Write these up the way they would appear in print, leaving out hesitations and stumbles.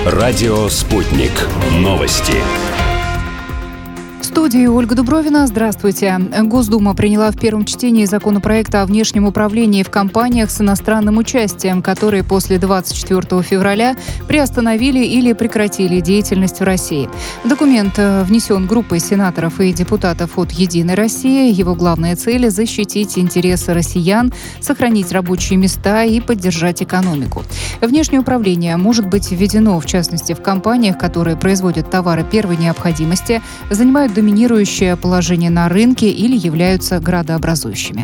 Радио «Спутник». Новости. В студии Ольга Дубровина. Здравствуйте. Госдума приняла в первом чтении законопроект о внешнем управлении в компаниях с иностранным участием, которые после 24 февраля приостановили или прекратили деятельность в России. Документ внесен группой сенаторов и депутатов от «Единой России». Его главная цель – защитить интересы россиян, сохранить рабочие места и поддержать экономику. Внешнее управление может быть введено, в частности, в компаниях, которые производят товары первой необходимости, занимают доминирующее положение на рынке или являются градообразующими.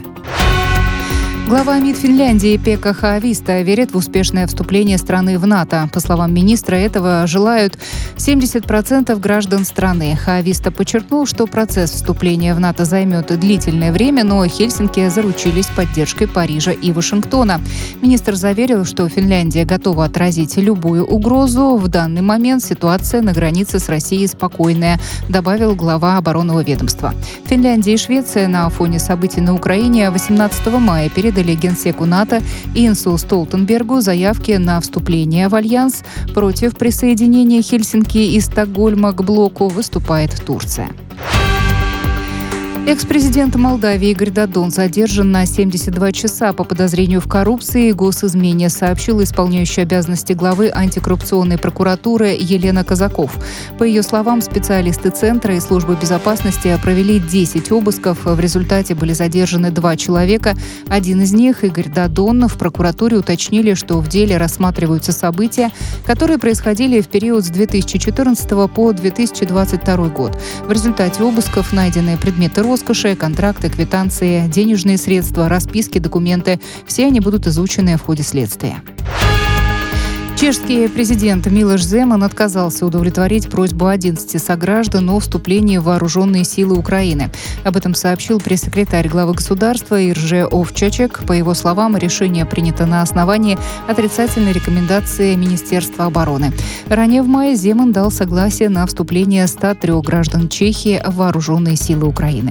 Глава МИД Финляндии Пекка Хааvisto верит в успешное вступление страны в НАТО. По словам министра, этого желают 70% граждан страны. Хааvisto подчеркнул, что процесс вступления в НАТО займет длительное время, но Хельсинки заручились поддержкой Парижа и Вашингтона. Министр заверил, что Финляндия готова отразить любую угрозу. В данный момент ситуация на границе с Россией спокойная, добавил глава оборонного ведомства. Финляндия и Швеция на фоне событий на Украине 18 мая передали генсеку НАТО Инсу Столтенбергу заявки на вступление в альянс. Против присоединения Хельсинки и Стокгольма к блоку выступает Турция. Экс-президент Молдавии Игорь Додон задержан на 72 часа по подозрению в коррупции и госизмене, сообщила исполняющая обязанности главы антикоррупционной прокуратуры Елена Казаков. По ее словам, специалисты Центра и службы безопасности провели 10 обысков. В результате были задержаны 2 человека. Один из них, Игорь Додон, в прокуратуре уточнили, что в деле рассматриваются события, которые происходили в период с 2014 по 2022 год. В результате обысков найдены предметы роскоши, контракты, квитанции, денежные средства, расписки, документы. Все они будут изучены в ходе следствия. Чешский президент Милош Земан отказался удовлетворить просьбу 11 сограждан о вступлении в вооруженные силы Украины. Об этом сообщил пресс-секретарь главы государства Ирже Овчачек. По его словам, решение принято на основании отрицательной рекомендации Министерства обороны. Ранее в мае Земан дал согласие на вступление 103 граждан Чехии в вооруженные силы Украины.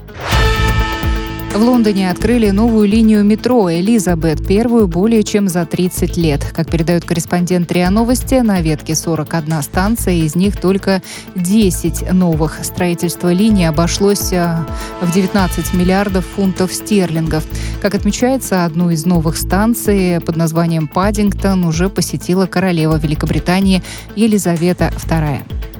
В Лондоне открыли новую линию метро «Элизабет», первую более чем за 30 лет. Как передает корреспондент РИА Новости, на ветке 41 станция, из них только 10 новых. Строительство линии обошлось в 19 миллиардов фунтов стерлингов. Как отмечается, одну из новых станций под названием Паддингтон уже посетила королева Великобритании Елизавета II.